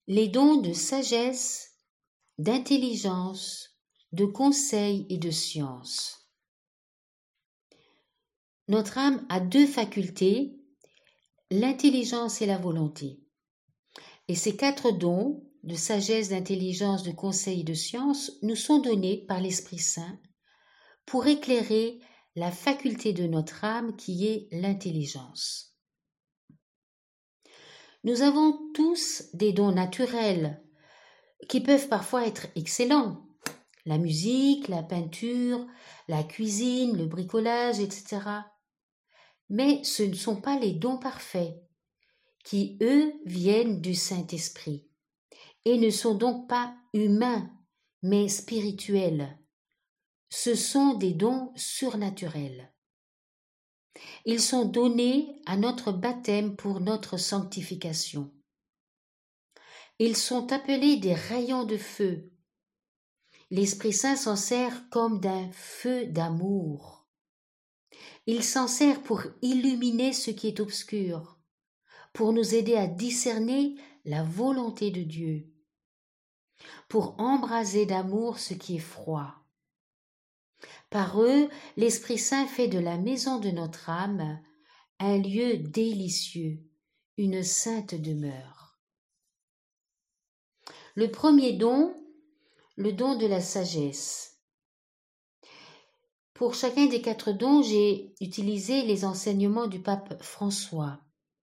Les dons de sagesse, d'intelligence, de conseil et de science. Notre âme a deux facultés, l'intelligence et la volonté. Et ces quatre dons de sagesse, d'intelligence, de conseil et de science nous sont donnés par l'Esprit Saint pour éclairer la faculté de notre âme qui est l'intelligence. Nous avons tous des dons naturels qui peuvent parfois être excellents. La musique, la peinture, la cuisine, le bricolage, etc. Mais ce ne sont pas les dons parfaits qui, eux, viennent du Saint-Esprit et ne sont donc pas humains, mais spirituels. Ce sont des dons surnaturels. Ils sont donnés à notre baptême pour notre sanctification. Ils sont appelés des rayons de feu. L'Esprit Saint s'en sert comme d'un feu d'amour. Il s'en sert pour illuminer ce qui est obscur, pour nous aider à discerner la volonté de Dieu, pour embraser d'amour ce qui est froid. Par eux, l'Esprit Saint fait de la maison de notre âme un lieu délicieux, une sainte demeure. Le premier don, le don de la sagesse. Pour chacun des quatre dons, j'ai utilisé les enseignements du pape François.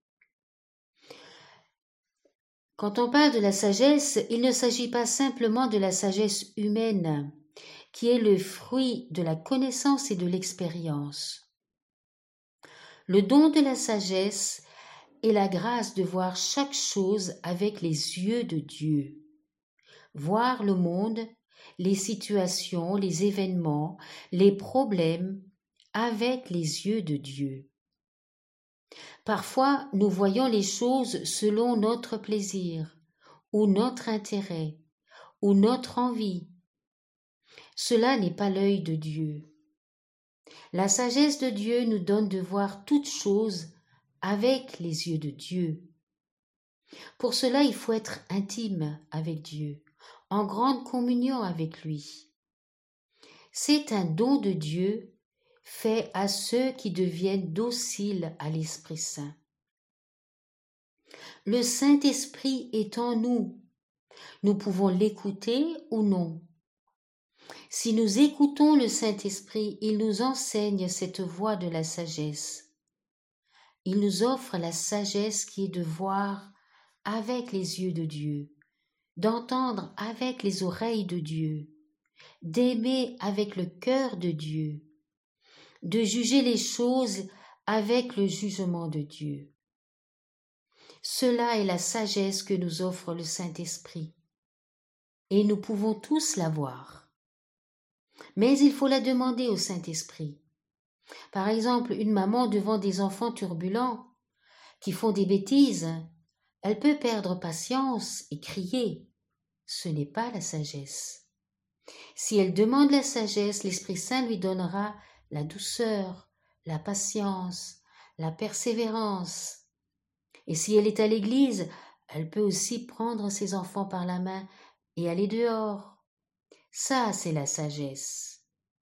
Quand on parle de la sagesse, il ne s'agit pas simplement de la sagesse humaine, qui est le fruit de la connaissance et de l'expérience. Le don de la sagesse est la grâce de voir chaque chose avec les yeux de Dieu. Voir le monde, les situations, les événements, les problèmes avec les yeux de Dieu. Parfois, nous voyons les choses selon notre plaisir, ou notre intérêt, ou notre envie. Cela n'est pas l'œil de Dieu. La sagesse de Dieu nous donne de voir toutes choses avec les yeux de Dieu. Pour cela, il faut être intime avec Dieu, en grande communion avec lui. C'est un don de Dieu fait à ceux qui deviennent dociles à l'Esprit Saint. Le Saint-Esprit est en nous. Nous pouvons l'écouter ou non. Si nous écoutons le Saint-Esprit, il nous enseigne cette voie de la sagesse. Il nous offre la sagesse qui est de voir avec les yeux de Dieu, d'entendre avec les oreilles de Dieu, d'aimer avec le cœur de Dieu, de juger les choses avec le jugement de Dieu. Cela est la sagesse que nous offre le Saint-Esprit, et nous pouvons tous l'avoir. Mais il faut la demander au Saint-Esprit. Par exemple, une maman devant des enfants turbulents qui font des bêtises, elle peut perdre patience et crier. Ce n'est pas la sagesse. Si elle demande la sagesse, l'Esprit Saint lui donnera la douceur, la patience, la persévérance. Et si elle est à l'église, elle peut aussi prendre ses enfants par la main et aller dehors. Ça, c'est la sagesse.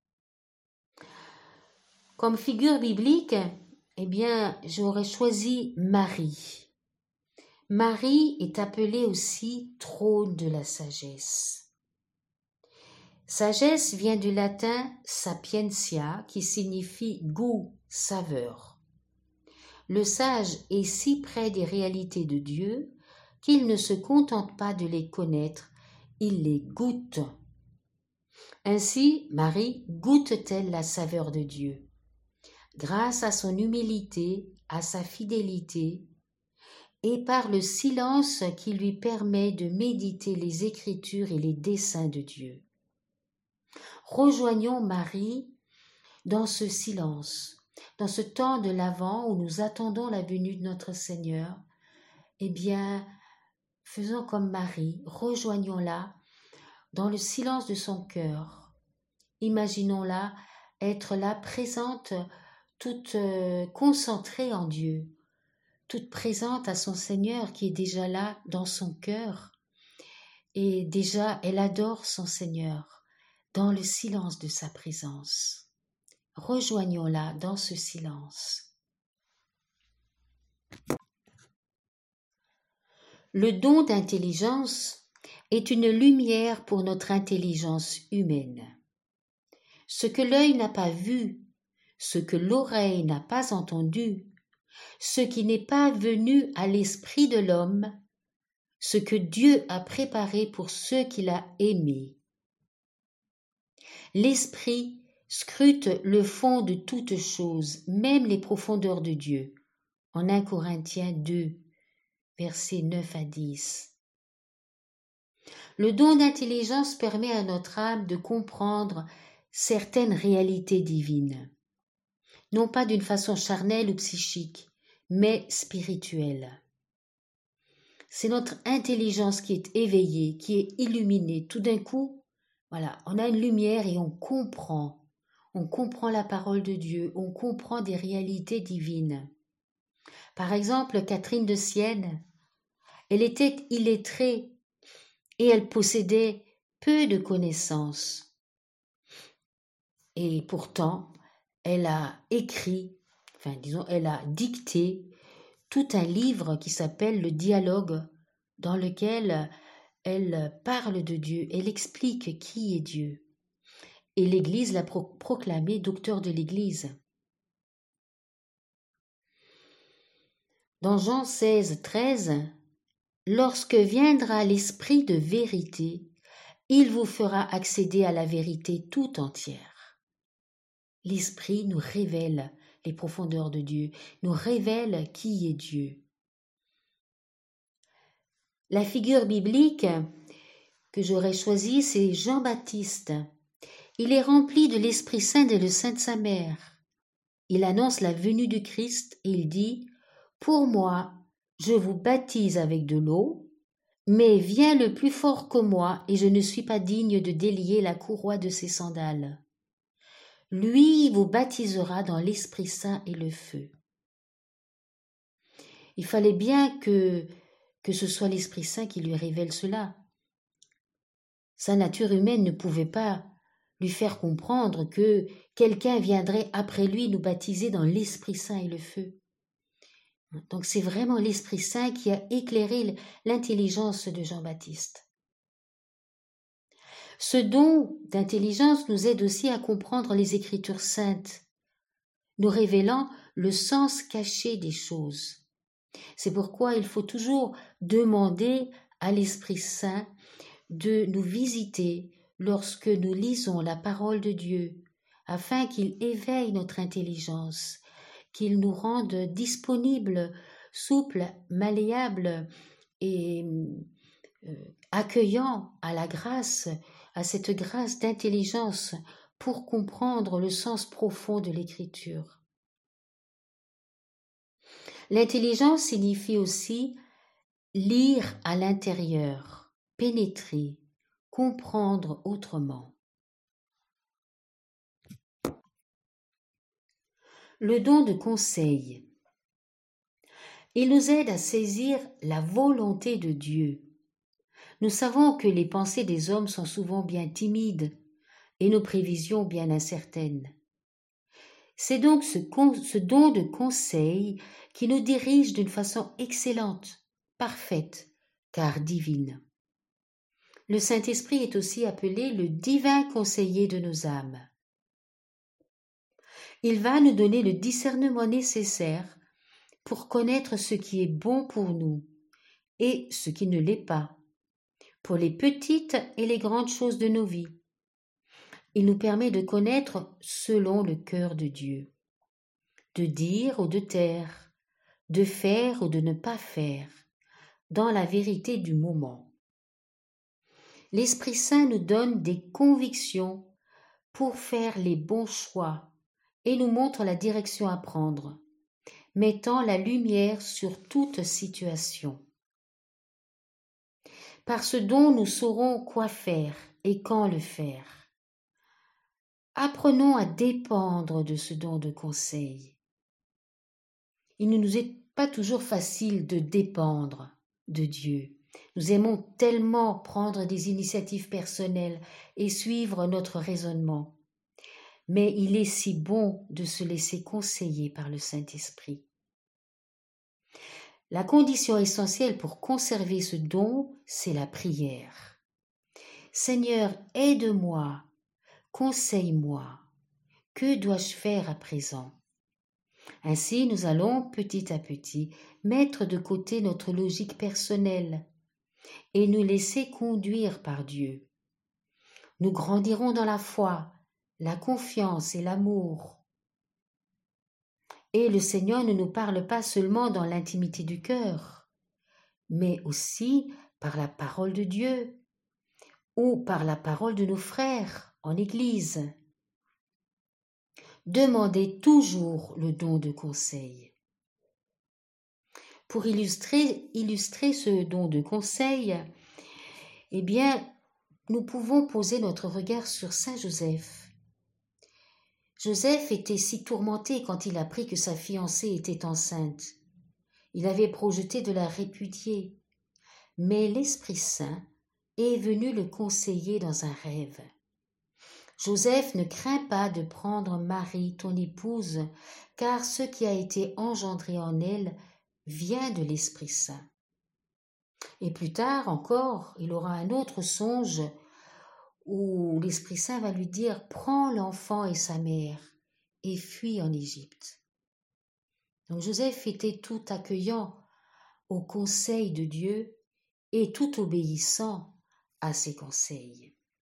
Comme figure biblique, j'aurais choisi Marie. Marie est appelée aussi trône de la sagesse. Sagesse vient du latin sapientia, qui signifie goût, saveur. Le sage est si près des réalités de Dieu qu'il ne se contente pas de les connaître, il les goûte. Ainsi, Marie goûte-t-elle la saveur de Dieu. Grâce à son humilité, à sa fidélité, et par le silence qui lui permet de méditer les Écritures et les desseins de Dieu. Rejoignons Marie dans ce silence, dans ce temps de l'Avent où nous attendons la venue de notre Seigneur. Faisons comme Marie, rejoignons-la dans le silence de son cœur. Imaginons-la être là présente, toute concentrée en Dieu, toute présente à son Seigneur qui est déjà là dans son cœur et déjà elle adore son Seigneur dans le silence de sa présence. Rejoignons-la dans ce silence. Le don d'intelligence est une lumière pour notre intelligence humaine. Ce que l'œil n'a pas vu, ce que l'oreille n'a pas entendu, ce qui n'est pas venu à l'esprit de l'homme, ce que Dieu a préparé pour ceux qu'il a aimés. L'esprit scrute le fond de toutes choses, même les profondeurs de Dieu. En 1 Corinthiens 2, versets 9 à 10. Le don d'intelligence permet à notre âme de comprendre certaines réalités divines, non pas d'une façon charnelle ou psychique, mais spirituelle. C'est notre intelligence qui est éveillée, qui est illuminée. Tout d'un coup, voilà, on a une lumière et on comprend la parole de Dieu, on comprend des réalités divines. Par exemple, Catherine de Sienne, elle était illettrée et elle possédait peu de connaissances. Et pourtant, elle a écrit, elle a dicté tout un livre qui s'appelle Le Dialogue, dans lequel elle parle de Dieu, elle explique qui est Dieu. Et l'Église l'a proclamé docteur de l'Église. Dans Jean 16, 13, « Lorsque viendra l'Esprit de vérité, il vous fera accéder à la vérité tout entière. » L'Esprit nous révèle les profondeurs de Dieu, nous révèle qui est Dieu. La figure biblique que j'aurais choisie, c'est Jean-Baptiste. Il est rempli de l'Esprit Saint et le sein de sa mère. Il annonce la venue du Christ et il dit « Pour moi, je vous baptise avec de l'eau, mais vient le plus fort que moi et je ne suis pas digne de délier la courroie de ses sandales. Lui vous baptisera dans l'Esprit Saint et le feu. » Il fallait bien que ce soit l'Esprit Saint qui lui révèle cela. Sa nature humaine ne pouvait pas lui faire comprendre que quelqu'un viendrait après lui nous baptiser dans l'Esprit Saint et le feu. Donc c'est vraiment l'Esprit Saint qui a éclairé l'intelligence de Jean-Baptiste. Ce don d'intelligence nous aide aussi à comprendre les Écritures saintes, nous révélant le sens caché des choses. C'est pourquoi il faut toujours demander à l'Esprit Saint de nous visiter lorsque nous lisons la parole de Dieu, afin qu'il éveille notre intelligence, qu'il nous rende disponibles, souples, malléables et accueillants à la grâce, à cette grâce d'intelligence pour comprendre le sens profond de l'Écriture. L'intelligence signifie aussi lire à l'intérieur, pénétrer, comprendre autrement. Le don de conseil. Il nous aide à saisir la volonté de Dieu. Nous savons que les pensées des hommes sont souvent bien timides et nos prévisions bien incertaines. C'est donc ce don de conseil qui nous dirige d'une façon excellente, parfaite, car divine. Le Saint-Esprit est aussi appelé le divin conseiller de nos âmes. Il va nous donner le discernement nécessaire pour connaître ce qui est bon pour nous et ce qui ne l'est pas, pour les petites et les grandes choses de nos vies. Il nous permet de connaître selon le cœur de Dieu, de dire ou de taire, de faire ou de ne pas faire, dans la vérité du moment. L'Esprit Saint nous donne des convictions pour faire les bons choix et nous montre la direction à prendre, mettant la lumière sur toute situation. Par ce don, nous saurons quoi faire et quand le faire. Apprenons à dépendre de ce don de conseil. Il ne nous est pas toujours facile de dépendre de Dieu. Nous aimons tellement prendre des initiatives personnelles et suivre notre raisonnement. Mais il est si bon de se laisser conseiller par le Saint-Esprit. La condition essentielle pour conserver ce don, c'est la prière. Seigneur, aide-moi, conseille-moi. Que dois-je faire à présent? Ainsi, nous allons petit à petit mettre de côté notre logique personnelle et nous laisser conduire par Dieu. Nous grandirons dans la foi, la confiance et l'amour. Et le Seigneur ne nous parle pas seulement dans l'intimité du cœur, mais aussi par la parole de Dieu ou par la parole de nos frères en Église. Demandez toujours le don de conseil. Pour illustrer ce don de conseil, eh bien, nous pouvons poser notre regard sur Saint Joseph. Joseph était si tourmenté quand il apprit que sa fiancée était enceinte. Il avait projeté de la répudier, mais l'Esprit Saint est venu le conseiller dans un rêve. Joseph, ne crains pas de prendre Marie, ton épouse, car ce qui a été engendré en elle vient de l'Esprit Saint. Et plus tard encore, il aura un autre songe où l'Esprit Saint va lui dire « Prends l'enfant et sa mère et fuis en Égypte ». Donc Joseph était tout accueillant au conseil de Dieu et tout obéissant à ses conseils.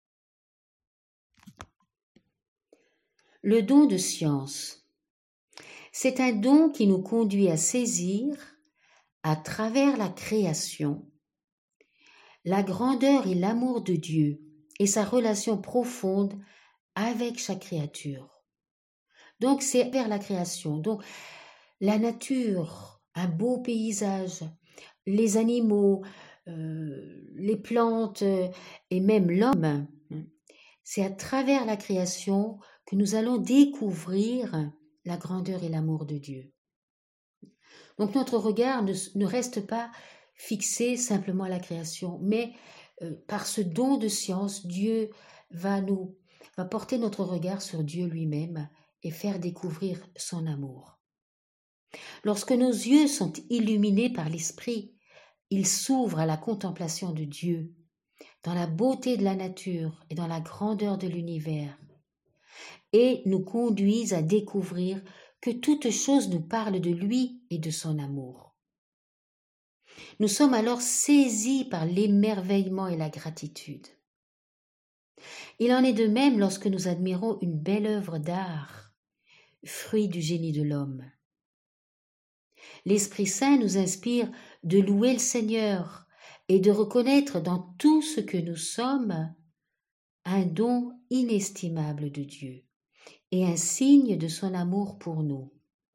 Le don de science. C'est un don qui nous conduit à saisir, à travers la création, la grandeur et l'amour de Dieu et sa relation profonde avec chaque créature. Donc c'est vers la création, donc la nature, un beau paysage, les animaux, les plantes et même l'homme. C'est à travers la création que nous allons découvrir la grandeur et l'amour de Dieu. Donc notre regard ne reste pas fixé simplement à la création, mais par ce don de science, Dieu va porter notre regard sur Dieu lui-même et faire découvrir son amour. Lorsque nos yeux sont illuminés par l'Esprit, ils s'ouvrent à la contemplation de Dieu, dans la beauté de la nature et dans la grandeur de l'univers, et nous conduisent à découvrir que toute chose nous parle de lui et de son amour. Nous sommes alors saisis par l'émerveillement et la gratitude. Il en est de même lorsque nous admirons une belle œuvre d'art, fruit du génie de l'homme. L'Esprit Saint nous inspire de louer le Seigneur et de reconnaître dans tout ce que nous sommes un don inestimable de Dieu et un signe de son amour pour nous.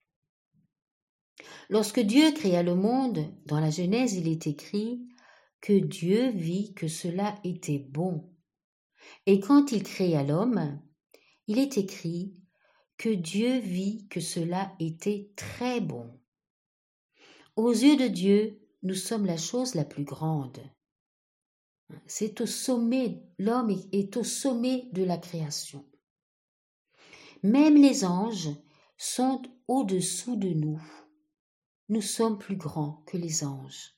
Lorsque Dieu créa le monde, dans la Genèse, il est écrit que Dieu vit que cela était bon. Et quand il créa l'homme, il est écrit que Dieu vit que cela était très bon. Aux yeux de Dieu, nous sommes la chose la plus grande. C'est au sommet, l'homme est au sommet de la création. Même les anges sont au-dessous de nous. Nous sommes plus grands que les anges.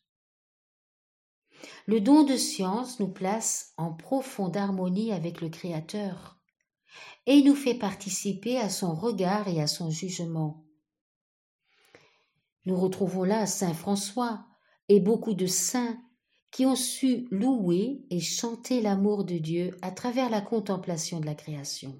Le don de science nous place en profonde harmonie avec le Créateur et nous fait participer à son regard et à son jugement. Nous retrouvons là Saint François et beaucoup de saints qui ont su louer et chanter l'amour de Dieu à travers la contemplation de la création.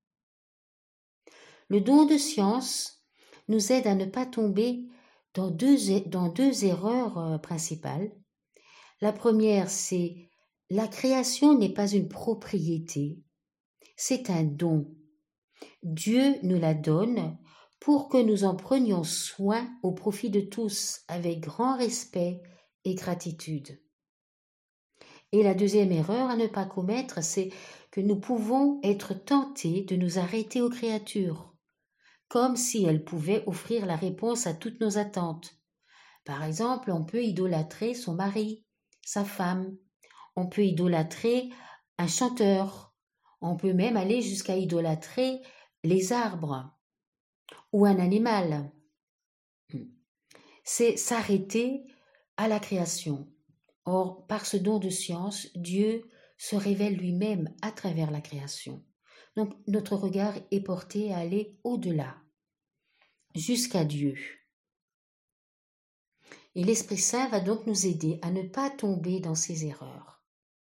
Le don de science nous aide à ne pas tomber dans deux erreurs principales. La première, c'est la création n'est pas une propriété, c'est un don. Dieu nous la donne pour que nous en prenions soin au profit de tous, avec grand respect et gratitude. Et la deuxième erreur à ne pas commettre, c'est que nous pouvons être tentés de nous arrêter aux créatures, comme si elles pouvaient offrir la réponse à toutes nos attentes. Par exemple, on peut idolâtrer son mari, sa femme. On peut idolâtrer un chanteur. On peut même aller jusqu'à idolâtrer les arbres ou un animal. C'est s'arrêter à la création. Or, par ce don de science, Dieu se révèle lui-même à travers la création. Donc, notre regard est porté à aller au-delà, jusqu'à Dieu. Et l'Esprit Saint va donc nous aider à ne pas tomber dans ces erreurs.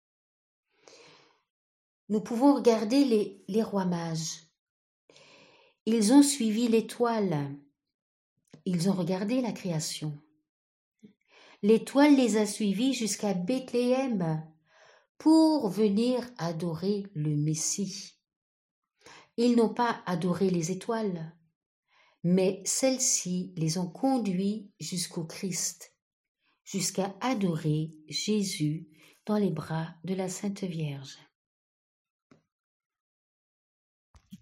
Nous pouvons regarder les rois mages. Ils ont suivi l'étoile. Ils ont regardé la création. L'étoile les a suivis jusqu'à Bethléem pour venir adorer le Messie. Ils n'ont pas adoré les étoiles, mais celles-ci les ont conduits jusqu'au Christ, jusqu'à adorer Jésus dans les bras de la Sainte Vierge.